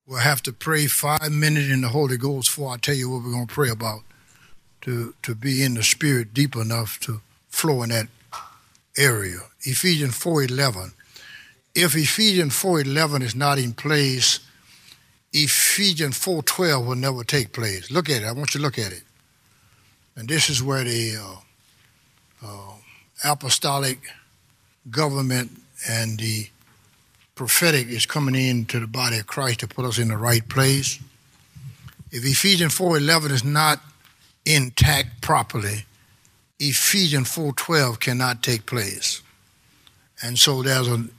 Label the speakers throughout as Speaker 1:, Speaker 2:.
Speaker 1: We'll have to pray 5 minutes in the Holy Ghost before I tell you what we're going to pray about to be in the Spirit deep enough to flow in that area. Ephesians 4:11. If Ephesians 4:11 is not in place, Ephesians 4:12 will never take place. Look at it. I want you to look at it. And this is where the apostolic government and the prophetic is coming into the body of Christ to put us in the right place. If Ephesians 4:11 is not intact properly, Ephesians 4:12 cannot take place. And so there's a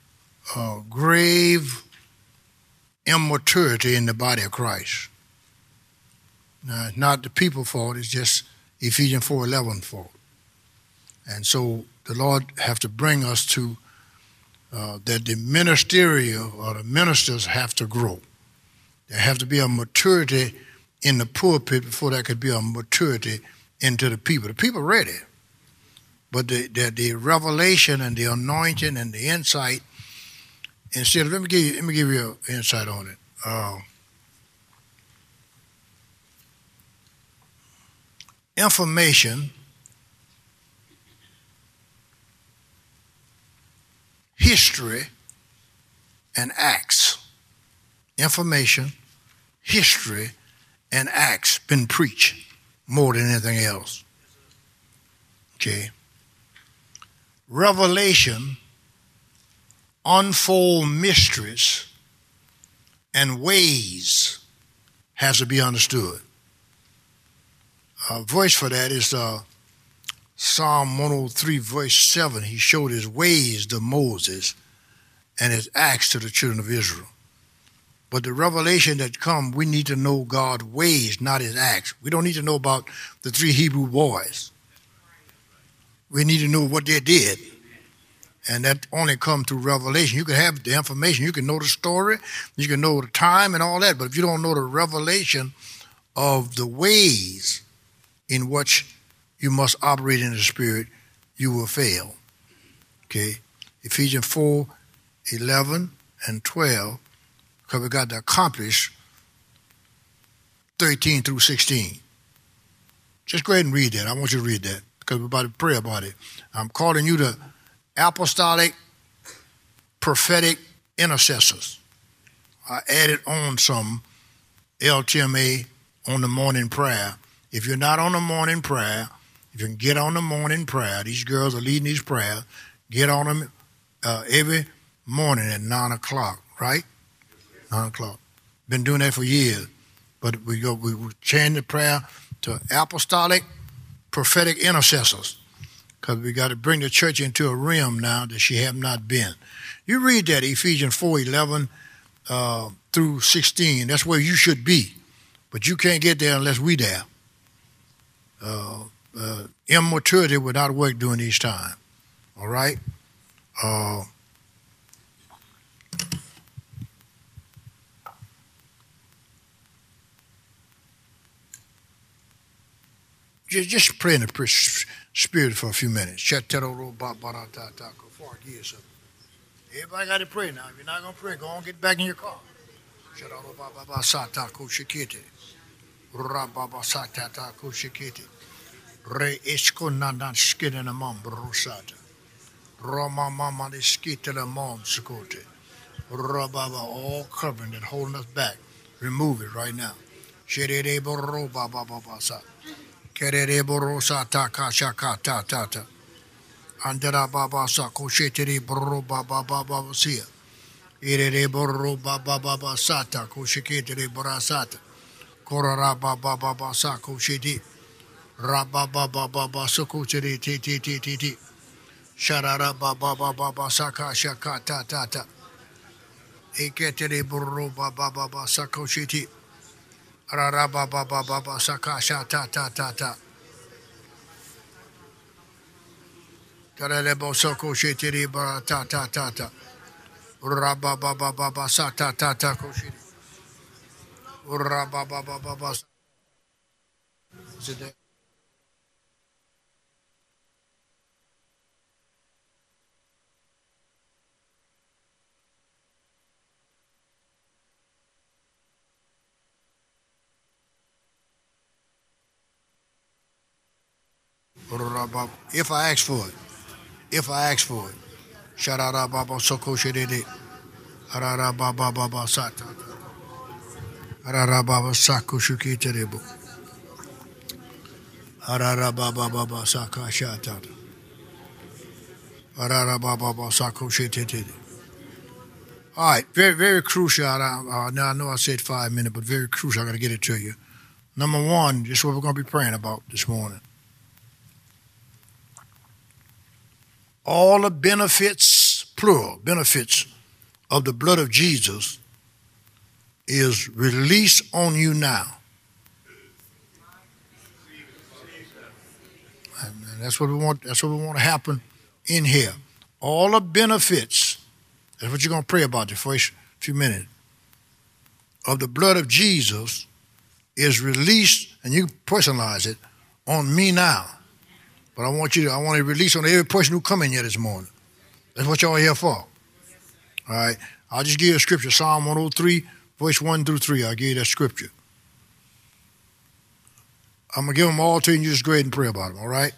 Speaker 1: grave immaturity in the body of Christ. Now, it's not the people's fault, it's just Ephesians 4:11 fault. And so the Lord have to bring us to that the ministerial or the ministers have to grow. There have to be a maturity in the pulpit before there could be a maturity into the people. The people are ready, but the revelation and the anointing and the insight. Instead, let me give you an insight on it. Information, history, and acts. Information, history, and acts been preached more than anything else. Okay. Revelation, unfold mysteries and ways has to be understood. A voice for that is Psalm 103, verse 7. He showed his ways to Moses and his acts to the children of Israel. But the revelation that comes, we need to know God's ways, not his acts. We don't need to know about the 3 Hebrew boys. We need to know what they did. And that only comes through revelation. You can have the information. You can know the story. You can know the time and all that. But if you don't know the revelation of the ways in which you must operate in the Spirit, you will fail. Okay? Ephesians 4:11 and 12, because we got to accomplish 13 through 16. Just go ahead and read that. I want you to read that because we're about to pray about it. I'm calling you to apostolic, prophetic intercessors. I added on some LTMA on the morning prayer. If you're not on the morning prayer, if you can get on the morning prayer, these girls are leading these prayers, get on them every morning at 9 o'clock, right? 9 o'clock. Been doing that for years. But we change the prayer to apostolic, prophetic intercessors, because we got to bring the church into a realm now that she have not been. You read that, Ephesians 4:11 through 16. That's where you should be. But you can't get there unless we there. Immaturity would not work during these times. All right? Just pray in the Spirit for a few minutes. Everybody got to pray now. If you're not going to pray, go on, get back in your car. Re esconanan skinning mom brusata. Roma mama de skittle mom scote. Rababa all covering and holding us back. Remove it right now. Shere boro baba baba sa. Kere boro sa ta ka shaka ta ta ta. Andara baba sa ko shetiri boro baba baba sia. Ire boro baba baba sata ko shikitiri borasata. Korara baba baba sa ko shiti. Rabba baba baba sukuchiri ti ti ti ti ti. Sharara baba baba saka shaka ta ta ta. Eketiri buru baba baba sakoshiti. Rara baba baba saka sha ta ta ta ta. Karelebo sokoshitiri bara ta ta ta ta. Rabba baba baba sa ta ta ta koshiti. Rabba baba baba. Sit there. If I ask for it. If I ask for it. Sharara baba soko shedede. Harara baba baba sata. Harara baba sako shukiterebo. Harara baba baba saka shata. Harara baba baba sako shitete. All right, very, very crucial. Now I know I said 5 minutes, but very crucial. I got to get it to you. Number one, this is what we're going to be praying about this morning. All the benefits, plural, benefits of the blood of Jesus is released on you now. And that's what we want. That's what we want to happen in here. All the benefits. That's what you're going to pray about the first few minutes. Of the blood of Jesus is released, and you personalize it, on me now. But I want to release on every person who come in here this morning. That's what y'all are here for. All right. I'll just give you a scripture. Psalm 103, verse 1 through 3. I'll give you that scripture. I'm going to give them all to you and you just go ahead and pray about them, all right?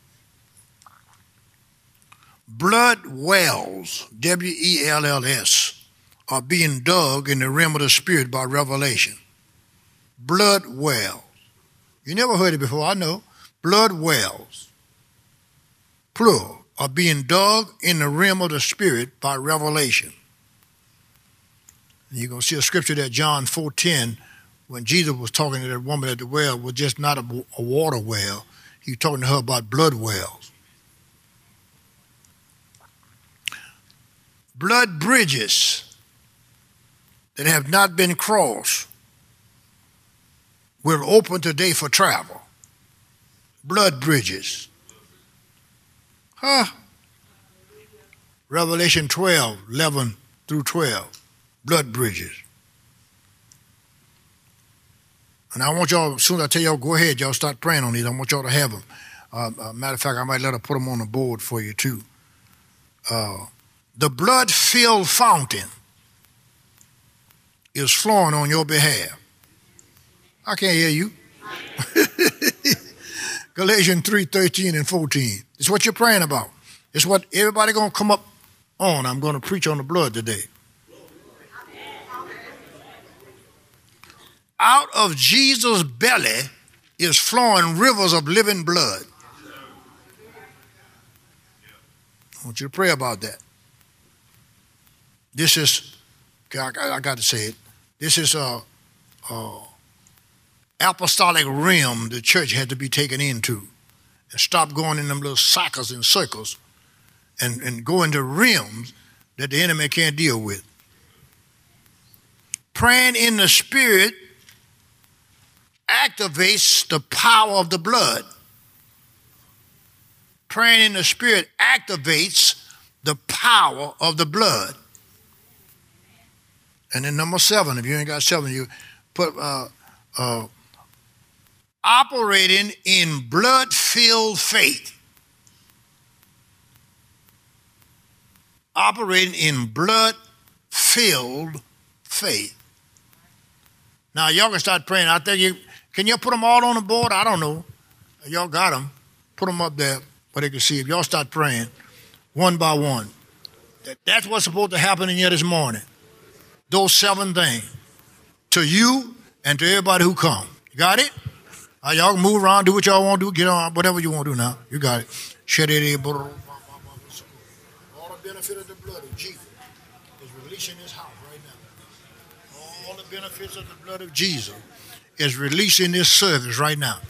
Speaker 1: Blood wells, W-E-L-L-S, are being dug in the realm of the Spirit by revelation. Blood wells. You never heard it before, I know. Blood wells, plural, are being dug in the realm of the Spirit by revelation. And you're going to see a scripture there, John 4:10, when Jesus was talking to that woman at the well, was just not a water well. He was talking to her about blood wells. Blood bridges that have not been crossed will open today for travel. Blood bridges. Revelation 12, 11 through 12. Blood bridges. And I want y'all, as soon as I tell y'all, go ahead, y'all start praying on these. I want y'all to have them. Matter of fact, I might let her put them on the board for you too. The blood-filled fountain is flowing on your behalf. I can't hear you. Galatians 3:13 and 14. It's what you're praying about. It's what everybody going to come up on. I'm going to preach on the blood today. Out of Jesus' belly is flowing rivers of living blood. I want you to pray about that. This is, I got to say it, this is a apostolic realm the church had to be taken into and stop going in them little cycles and circles and go into realms that the enemy can't deal with. Praying in the Spirit activates the power of the blood. Praying in the Spirit activates the power of the blood. And then number 7, if you ain't got 7, you put operating in blood-filled faith. Operating in blood-filled faith. Now, y'all can start praying. I think can you put them all on the board? I don't know. Y'all got them. Put them up there where they can see. If y'all start praying one by one. That's what's supposed to happen in here this morning. Those 7 things. To you and to everybody who come. You got it? Y'all can move around, do what y'all want to do, get on, whatever you want to do now. You got it. All the benefit of the blood of Jesus is releasing this house right now. All the benefits of the blood of Jesus is releasing this service right now.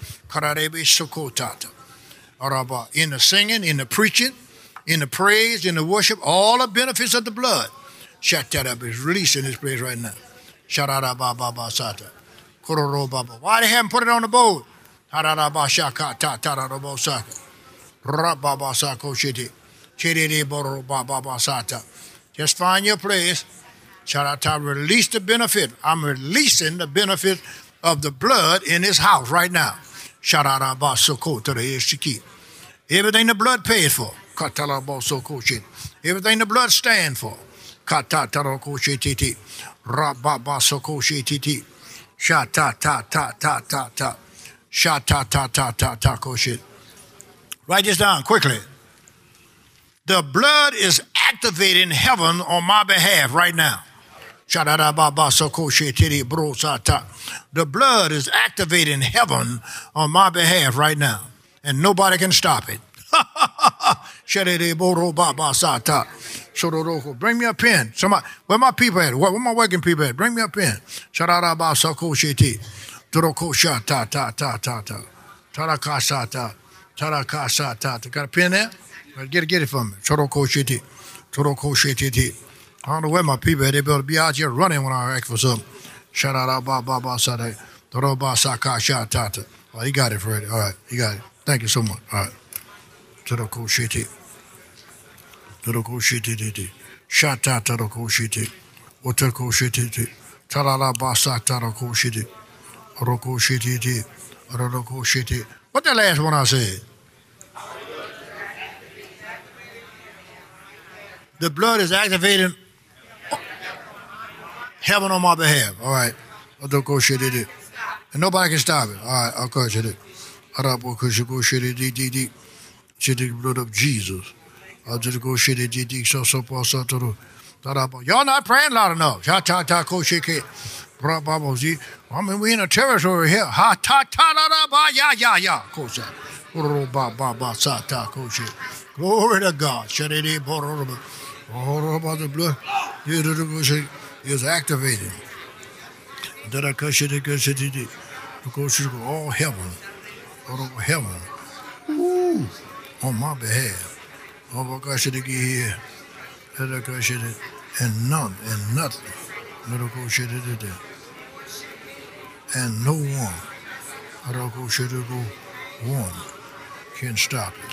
Speaker 1: In the singing, in the preaching, in the praise, in the worship, all the benefits of the blood. Is releasing this place right now. Why they haven't put it on the board? Just find your place. Release the benefit. I'm releasing the benefit of the blood in this house right now. Everything the blood paid for. Everything the blood stands for. Sha ta ta ta ta ta ta. Sha ta ta ta ta ta koshit. Write this down quickly. The blood is activated in heaven on my behalf right now. The blood is activated in heaven on my behalf right now. And nobody can stop it. Bring me a pen. Somebody, where my people at? Where my working people at? Bring me a pen. Got a pen there? Get it for me. I don't know where my people at. They better be out here running when I ask for something. Oh, he got it, Freddie. All right, he got it. Thank you so much. All right. What that last one I said? The blood is activating heaven on my behalf. All right. And nobody can stop it. All right. I'll coach it. The blood of Jesus. Y'all not praying loud enough. I mean, we in a territory here. Ha ta ta da da ba ya ya ya. Glory to God. All about the blood is activated. All heaven. All over heaven. Ooh, on my behalf. Oh my gosh, it here. And nothing. And no one can stop it.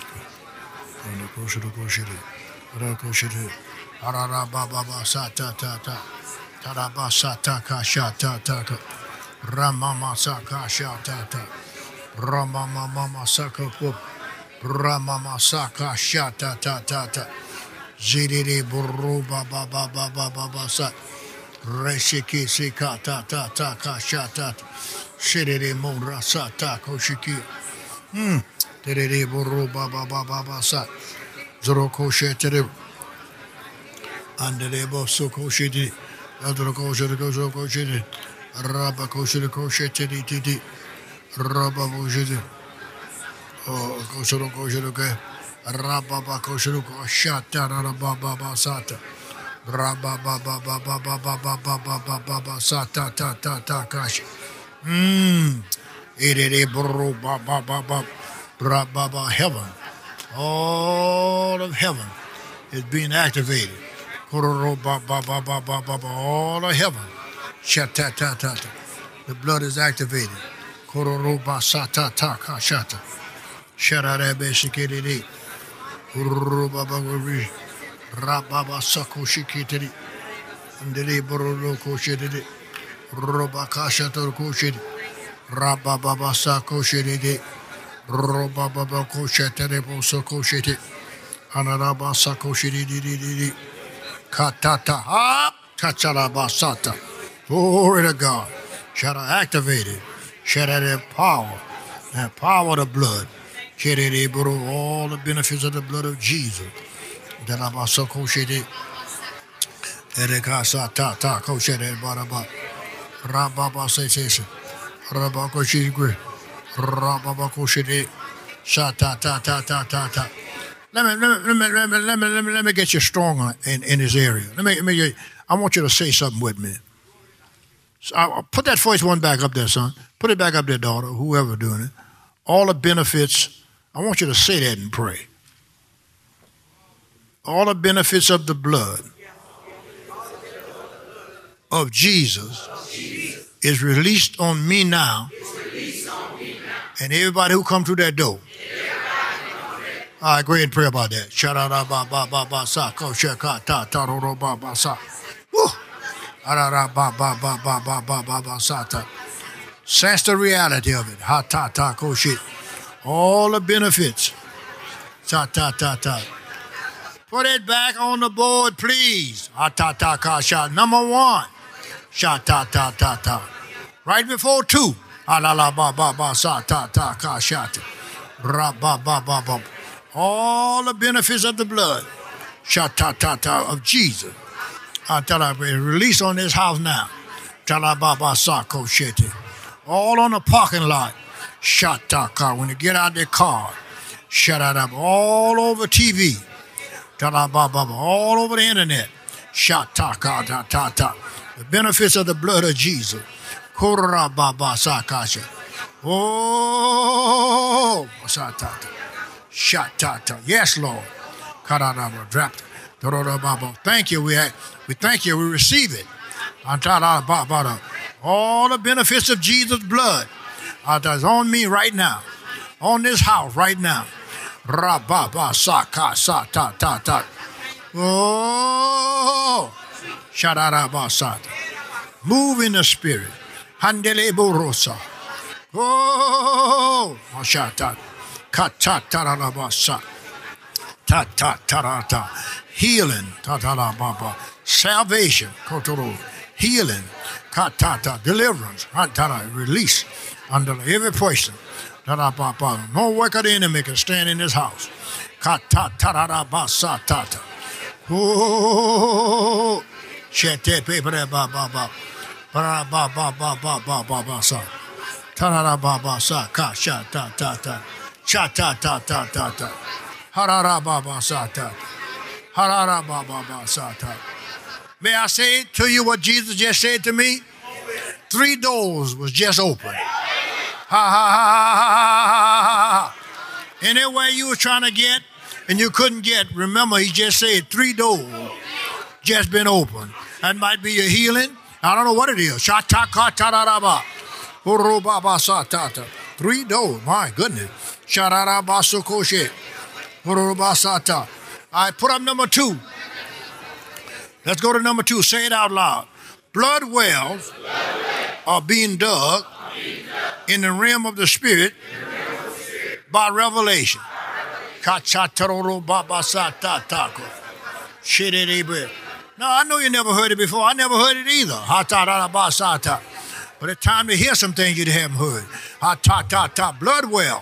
Speaker 1: Zidere burro ba ba ba ba ba ba ba sa reshiki sika ta ta ta ka shata shirere mura sa ta koshiki terere burro ba ba ba ba ba sa zoro koshetere andere bo so koshiti adro koshete raba koshete titi raba koshete oh koshete Rababa Koshuko Shata Rababa Sata Rababa Baba Baba Baba Baba Baba Sata Ta Ta Ta Kash Ere Bro Baba Baba Rababa heaven. All of heaven is being activated. Kororo Baba Baba Baba all of heaven. Shata Ta Ta Ta. The blood is activated. Kororo Basata Ta Ka Shata. Shara Beshikiri. Rababa Sako Shikitiri and the Borolo Koshidi Robakasha Koshidi Rababa Sako Shidi Robaba Koshetabo Soko Shiti Anaraba Sako Shidi Katata Kachalaba Sata. Glory to God. Shall I activate it? Shall I have power? That power of the blood. All the benefits of the blood of Jesus. Let me get you strong in this area. I want you to say something with me. So put that first one back up there, son. Put it back up there, daughter, whoever doing it. All the benefits. I want you to say that and pray. All the benefits of the blood of Jesus is released on me now. And everybody who come through that door. All right, go ahead and pray about that. Sense the reality of it. Ha ta ta ko shit. All the benefits. Ta ta ta ta. Put it back on the board, please. Ha ta ta ka shot. Number 1. Sha ta ta ta ta. Right before 2. Ha la la ba ba ba sa ta ta ka shot. Ra ba ba ba ba. All the benefits of the blood. Sha-ta-ta-ta of Jesus. Release on this house now. Talababa-sa-ko-shete. All on the parking lot. Sha-ta-ka. When you get out their car. Shut-ta-ta. All over TV. Talababa. All over the internet. Sha-ta-ka-ta-ta-ta. The benefits of the blood of Jesus. Kura-ba-ba-sa-ka-sha. Oh, sha-ta-ta. Sha-ta-ta. Yes, Lord. Ka-da-da-ba. Thank you. We thank you. We receive it. All the benefits of Jesus' blood is on me right now. On this house right now. Ra-ba-ba-sa-ka-sa-ta-ta-ta. Oh. Sha-da-da-ba-sa. Move in the spirit. Handele-bo-rosa. Oh. Sha-ta. Ka-ta-ta-da-da-ba-sa. Ta-ta-ta-ta-ta. Healing. Ta-ta-da-ba-ba. Salvation. Kotoro. Healing. Ka-ta-ta. Deliverance. Ta-ta. Release. Under every person. Ta-da-ba-ba. No work of the enemy can stand in this house. Ka-ta-ta-da-da-ba-sa-ta-ta. Oh. Shete-pe-pe-ba-ba-ba. Ba-ba-ba-ba-ba-ba-ba-ba-sa. Ta-da-da-ba-ba-sa. Ka-sha-ta-ta-ta. Sha-ta-ta-ta-ta-ta. Ha-ra-ra-ba-ba-sa-ta. Ha-ra-ra-ba-ba-ba-sa-ta. May I say to you what Jesus just said to me? 3 doors was just open. Ha ha ha ha ha ha. Anywhere you were trying to get and you couldn't get, remember he just said 3 doors just been opened. That might be your healing. I don't know what it is. Sha-ta-ka-ta-da-da-ba. Uru-ba-ba-sa-ta-ta. 3 doors. My goodness. Sha-ra-ra-ba-su-ko-she. Uru-ba-sa-ta. All right, put up number 2. Let's go to number 2. Say it out loud. Blood wells are being dug in the realm of the Spirit by revelation. Now, I know you never heard it before. I never heard it either. But it's time to hear some things you haven't heard. Blood wells.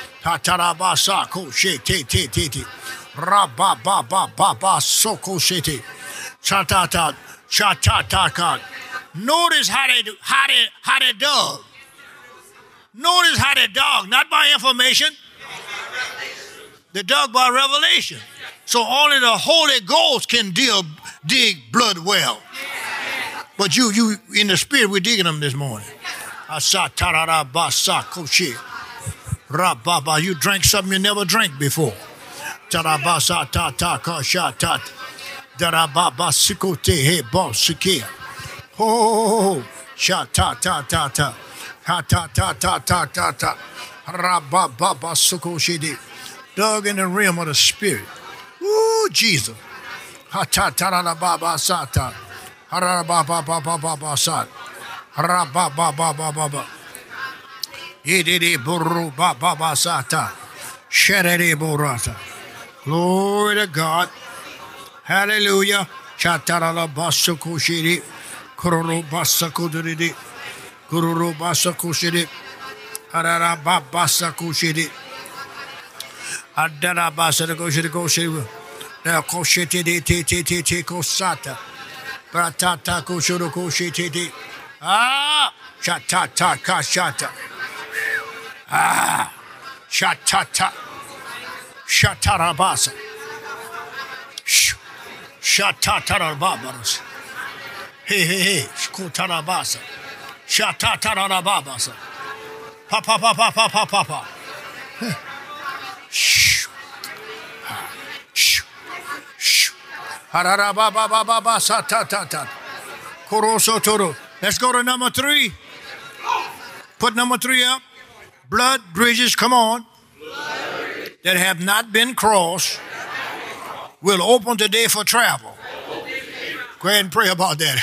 Speaker 1: Cha-ta-ta. Cha-ta-ta-ta. Notice how they dug. Notice how they dug, not by information. They dug by revelation. So only the Holy Ghost can dig blood well. But you in the spirit, we're digging them this morning. You drank something you never drank before. Oh, sha ta ta ta ta, ha ta ta ta ta ta ta, rabba baba sukoshidi, dug in the realm of the spirit. Ooh, Jesus, ha ta ta ta baba sata, rabba baba baba sat, rabba baba baba, yididi buru baba sata, sheredi burata. Glory to God, hallelujah. Cha ta ta basukoshidi. Kururu basakushidi, kururu basakushidi, harara babasakushidi, adara basakushidi koshidi, now koshidi ti kosata, bratata koshuru koshidi, shatata kashata, shatata, shatarabasa, shatarababaras. Hey, Skutarabasa. Shatatarababasa. Papa. Shh. Hararababababasa ta. Koroso toro. Let's go to number 3. Put number 3 up. Blood bridges, come on, that have not been crossed will open today for travel. Go ahead and pray about that.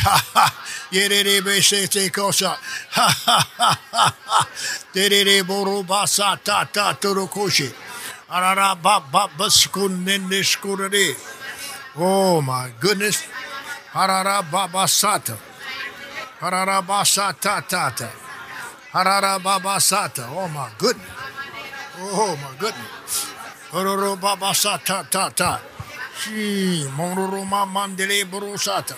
Speaker 1: Oh my goodness. Oh my goodness. Oh my goodness. Ororo baba sa ta ta ta. Shi monoro ma mandele borosata.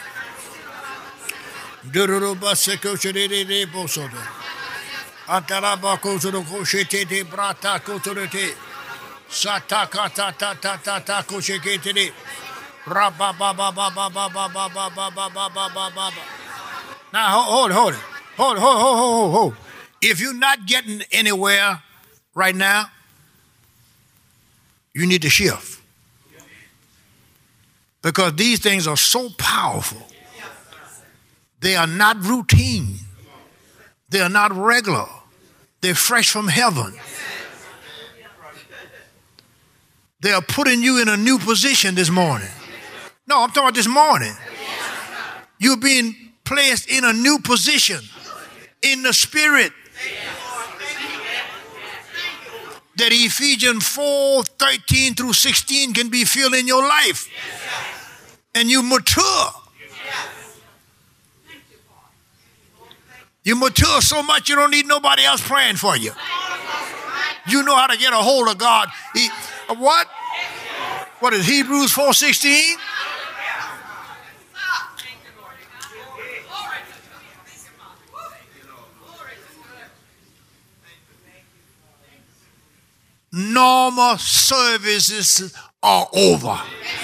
Speaker 1: Dururu baseko shirere bosodo. Ataraba kozoro koshete de brata kotorete. Sata kata ta ta ta ta koshekete. Rabba ba ba ba ba ba ba ba ba ba ba ba ba ba ba. Now hold it. If you're not getting anywhere right now, you need to shift. Because these things are so powerful. They are not routine. They are not regular. They're fresh from heaven. They are putting you in a new position this morning. No, I'm talking about this morning. You're being placed in a new position in the spirit. That Ephesians 4:13 through 16 can be filled in your life. And you mature. You mature so much you don't need nobody else praying for you. You know how to get a hold of God. What? What is Hebrews 4:16? Normal services are over.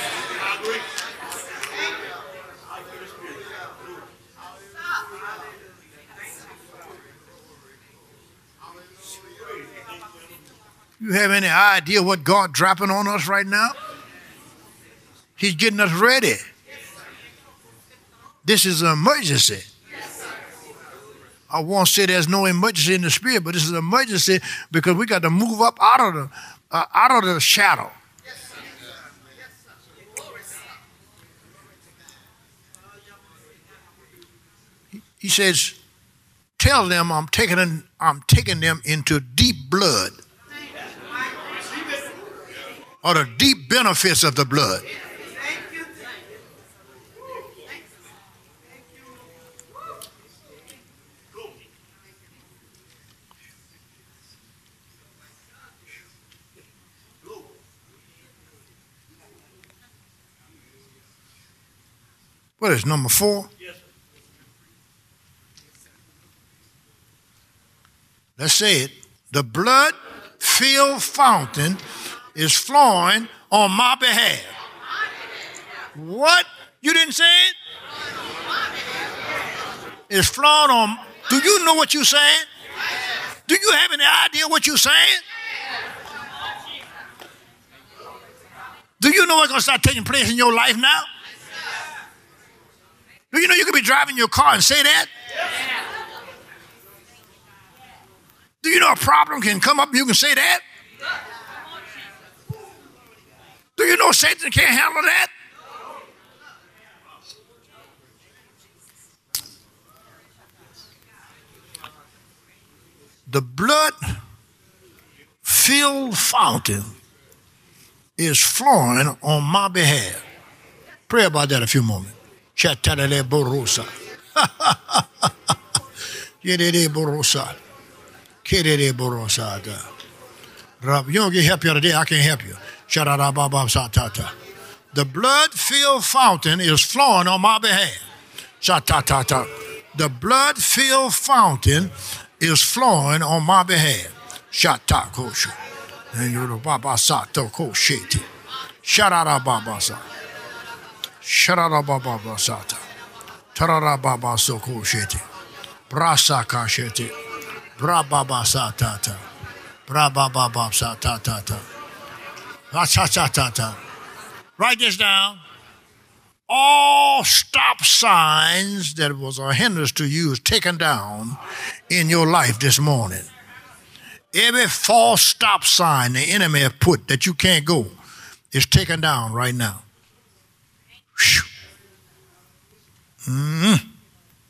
Speaker 1: You have any idea what God dropping on us right now? He's getting us ready. This is an emergency. I won't say there's no emergency in the spirit, but this is an emergency because we got to move up out of the shadow. He says, "Tell them I'm taking them into deep blood, or the deep benefits of the blood." What is number 4? Let's say it. The blood-filled fountain is flowing on my behalf. What? You didn't say it? It's flowing on. Do you know what you're saying? Do you have any idea what you're saying? Do you know what's going to start taking place in your life now? Do you know you could be driving your car and say that? Do you know a problem can come up and you can say that? Do you know Satan can't handle that? The blood-filled fountain is flowing on my behalf. Pray about that a few moments. Chatalele borosa. Yedede borosa. Kedede borosa. You don't get help you today, I can't help you. Shatarababa. The blood-filled fountain is flowing on my behalf. Shatatata. The blood-filled fountain is flowing on my behalf. Shatakosha. And you're the Baba Sato Kosheti. Shatarababa. Shatarababa Sata. Tararababa Soko Sheti. Brasaka Sheti. Brababa Satata. Brababa Satata. Ratatata. Write this down. All stop signs that was a hindrance to you is taken down in your life this morning. Every false stop sign the enemy have put that you can't go is taken down right now. Mm-hmm.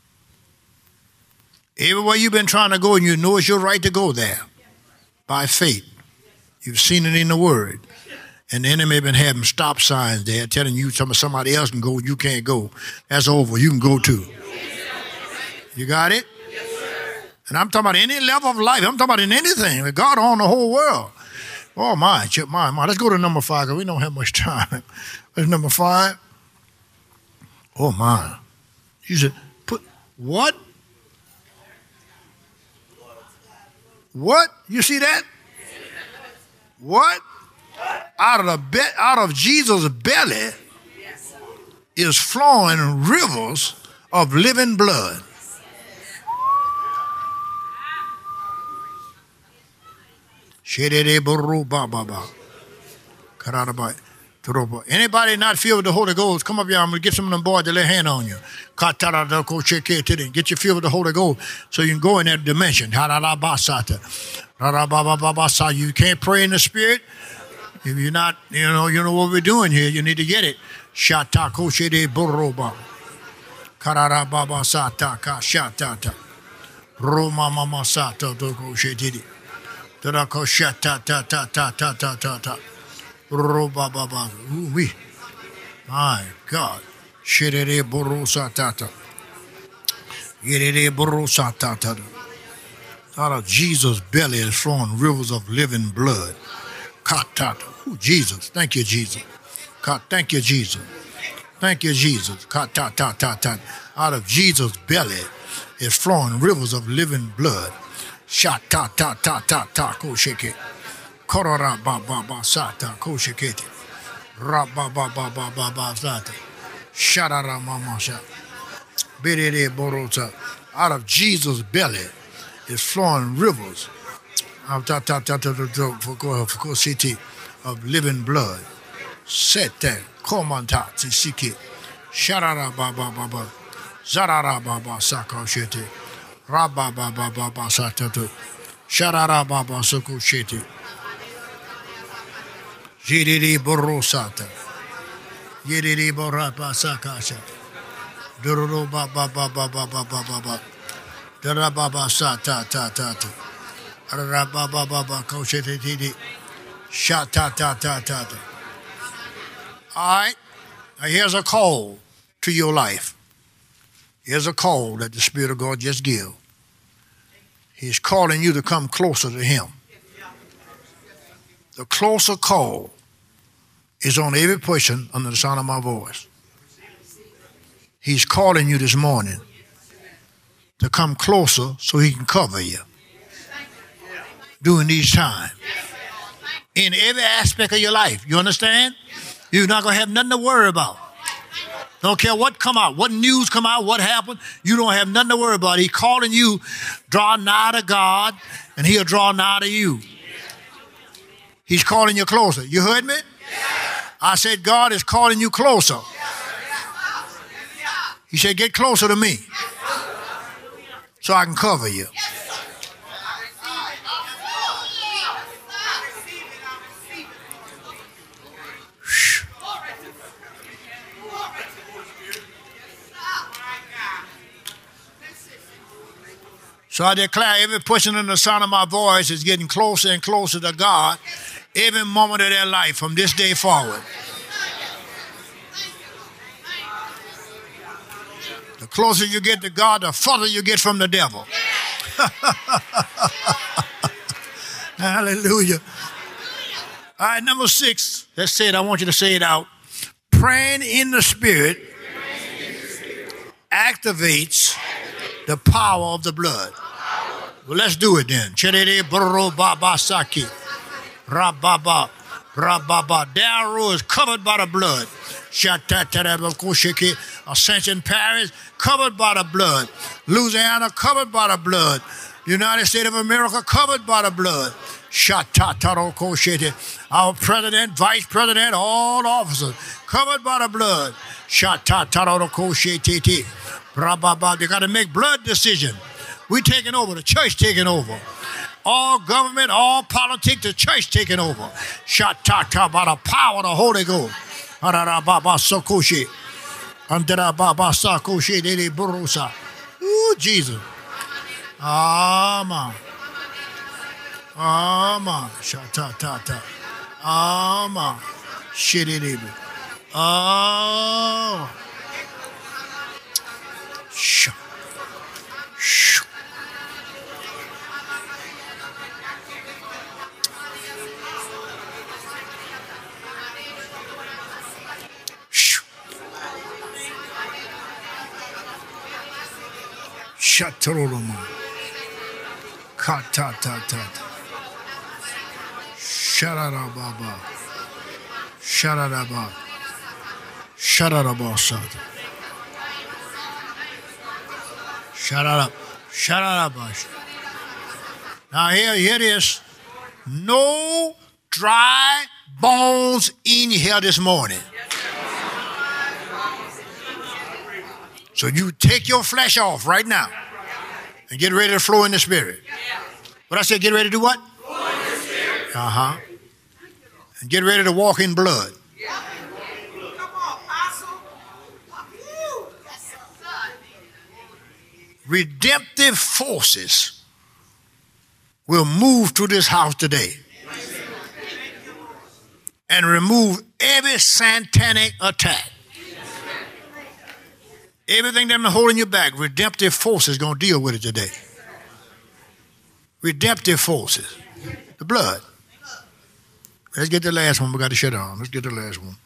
Speaker 1: Everywhere you've been trying to go and you know it's your right to go there by faith. You've seen it in the Word. And the enemy been having stop signs there telling you somebody else can go, you can't go. That's over. You can go too. You got it? And I'm talking about any level of life. I'm talking about in anything. God owns the whole world. Oh, my. Let's go to number 5 because we don't have much time. There's number 5. Oh, my. You said, put what? What? You see that? What? Out of Jesus' belly is flowing rivers of living blood. Anybody not filled with the Holy Ghost, come up here. I'm going to get some of them boys to lay a hand on you. Get you filled with the Holy Ghost so you can go in that dimension. You can't pray in the Spirit. If you're not, you know what we're doing here. You need to get it. My God. Out of Jesus' belly is flowing rivers of living blood. Jesus. Thank you, Jesus. Thank you, Jesus. Thank you, Jesus. Out of Jesus' belly is flowing rivers of living blood. Ko shake it. Korora ba ba ba sata ko shake it. Ra ba ba ba ba ba ba sata. Sharara mama sha. Berere borota. Out of Jesus' belly is flowing rivers of living blood. Sete komanta tsiki. Sharara ba ba ba ba. Zarara ba ba saka shete. Ra ba ba ba ba ba sata to. Sharara ba ba soko shete. Jiriri borosata. Yiriri borapa sakasha. Dururu ba ba ba ba ba ba ba ba ba. Dara ba ba sa ta ta ta ta. Ara ba ba ba ba koshete tidi. Sha ta ta ta ta ta. All right. Now here's a call to your life. Here's a call that the Spirit of God just gave. He's calling you to come closer to Him. The closer call is on every person under the sound of my voice. He's calling you this morning to come closer so He can cover you during these times. In every aspect of your life. You understand? You're not going to have nothing to worry about. Don't care what come out, what news come out, what happened. You don't have nothing to worry about. He's calling you, draw nigh to God, and He'll draw nigh to you. He's calling you closer. You heard me? I said God is calling you closer. He said, get closer to me so I can cover you. So I declare every person in the sound of my voice is getting closer and closer to God every moment of their life from this day forward. The closer you get to God, the further you get from the devil. Hallelujah. All right, number 6. Let's say it. I want you to say it out. Praying in the Spirit activates the power of the blood. Well, let's do it then. Cherere boro baba saki. Rababa. Rababa. Darrow is covered by the blood. Ascension Parish, covered by the blood. Louisiana, covered by the blood. United States of America, covered by the blood. Our president, vice president, all officers, covered by the blood. They got to make blood decisions. We're taking over, the church taking over. All government, all politics, the church taking over. By the power of the Holy Ghost. Ooh, Jesus. Amen. Amen. Sha-ta-ta-ta. Amen. Shit-it-it. Oh. Shh. Shh. Shataroloma. Katatata. Shararababa. Shararaba. Shararabasata. Shararab. Shararaba. Now here it is. No dry bones in here this morning. So you take your flesh off right now and get ready to flow in the Spirit. What I said, get ready to do what? Flow in the Spirit. Uh-huh. And get ready to walk in blood. Redemptive forces will move through this house today and remove every satanic attack. Everything that's been holding you back, redemptive forces is going to deal with it today. Redemptive forces. The blood. Let's get the last one. We got to shut down. Let's get the last one.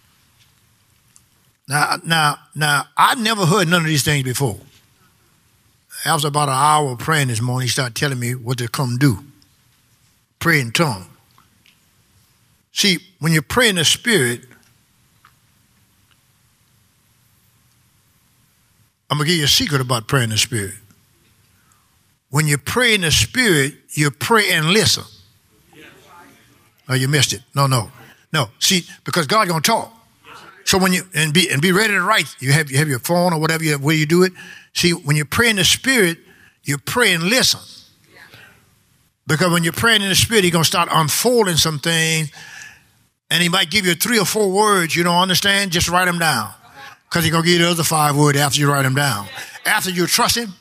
Speaker 1: Now, I never heard none of these things before. After about an hour of praying this morning, he started telling me what to come do. Pray in tongues. See, when you pray in the Spirit, I'm going to give you a secret about praying in the Spirit. When you pray in the Spirit, you pray and listen. Oh, you missed it. No. See, because God's going to talk. So when you, and be ready to write, you have your phone or whatever, where you do it. See, when you pray in the Spirit, you pray and listen. Because when you're praying in the Spirit, He's going to start unfolding some things, and He might give you 3 or 4 words you don't understand. Just write them down. Because He's going to give you the other 5 words after you write them down. After you trust Him.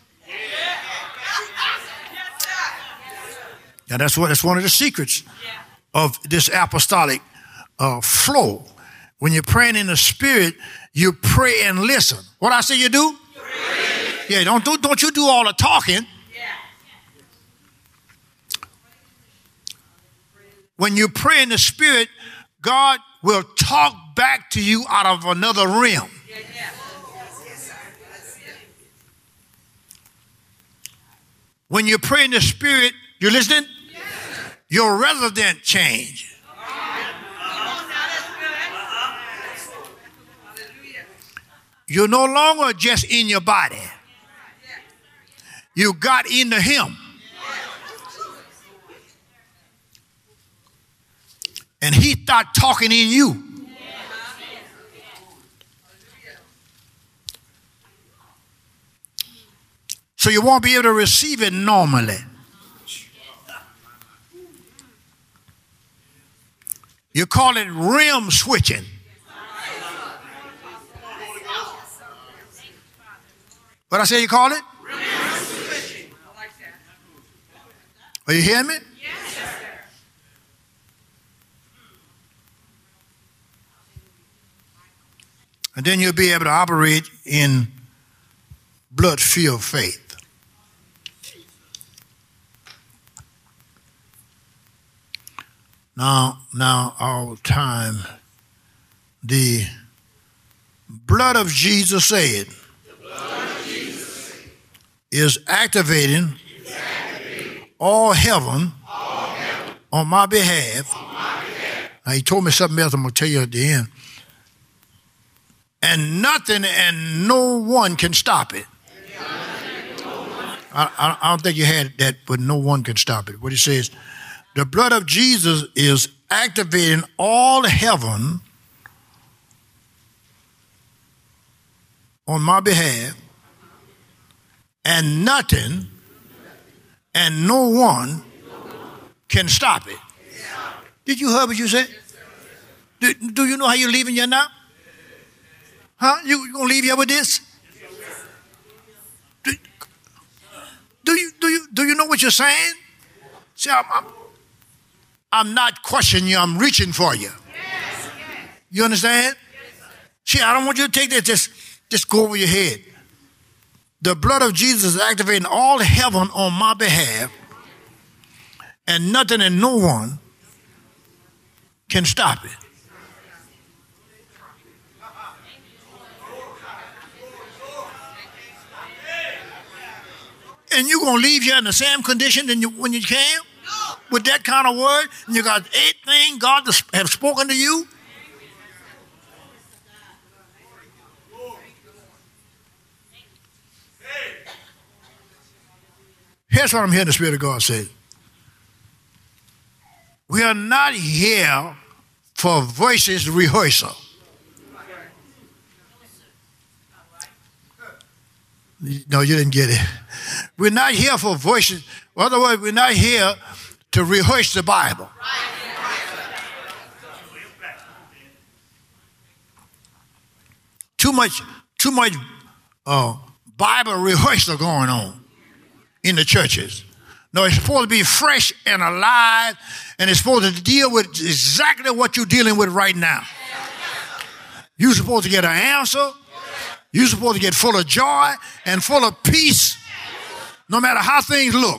Speaker 1: Now that's one of the secrets of this apostolic flow. When you're praying in the Spirit, you pray and listen. What I say you do? Pray. Yeah, don't you do all the talking. When you pray in the Spirit, God will talk back to you out of another realm. When you pray in the Spirit, you listening? Your resident change. You're no longer just in your body. You got into Him. And He started talking in you. So you won't be able to receive it normally. You call it realm switching. What I say you call it? Realm switching. I like that. Are you hearing me? Yes, sir. And then you'll be able to operate in blood-filled faith. Now, all the time, the blood of Jesus said is activating all heaven on my behalf. Now, He told me something else I'm going to tell you at the end. And nothing and no one can stop it. I don't think you had that, but no one can stop it. What he says, the blood of Jesus is activating all heaven on my behalf, and nothing and no one can stop it. Did you hear what you said? Do you know how you're leaving here now? Huh? You gonna leave here with this? Do you know what you're saying? See, I'm not questioning you. I'm reaching for you. You understand? See, I don't want you to take that. Just go over your head. The blood of Jesus is activating all heaven on my behalf, and nothing and no one can stop it. And you're going to leave here in the same condition when you came? With that kind of word? And you got 8 things God have spoken to you? Here's what I'm hearing the Spirit of God say. We are not here for voices rehearsal. No, you didn't get it. We're not here for voices. In other words, we're not here to rehearse the Bible. Too much Bible rehearsal going on in the churches. No, it's supposed to be fresh and alive, and it's supposed to deal with exactly what you're dealing with right now. You're supposed to get an answer. You're supposed to get full of joy and full of peace, no matter how things look.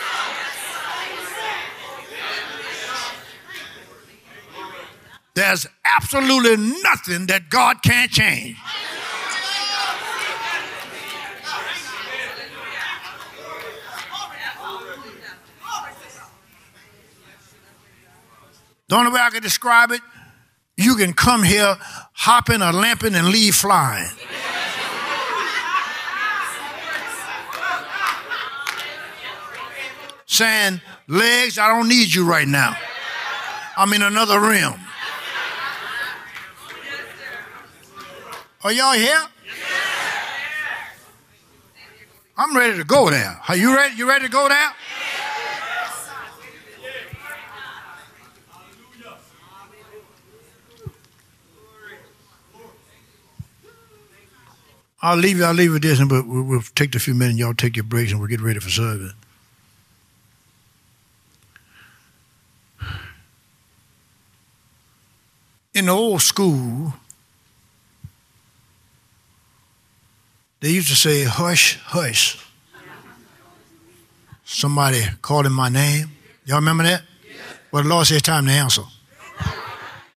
Speaker 1: There's absolutely nothing that God can't change. The only way I can describe it, you can come here hopping or lamping and leave flying. Saying, legs, I don't need you right now. I'm in another realm. Are y'all here? I'm ready to go there. Are you ready? You ready to go there? I'll leave you with this, but we'll take a few minutes. Y'all take your breaks and we'll get ready for service. In the old school, they used to say, hush, hush. Somebody called him my name. Y'all remember that? Well, the Lord said it's time to answer.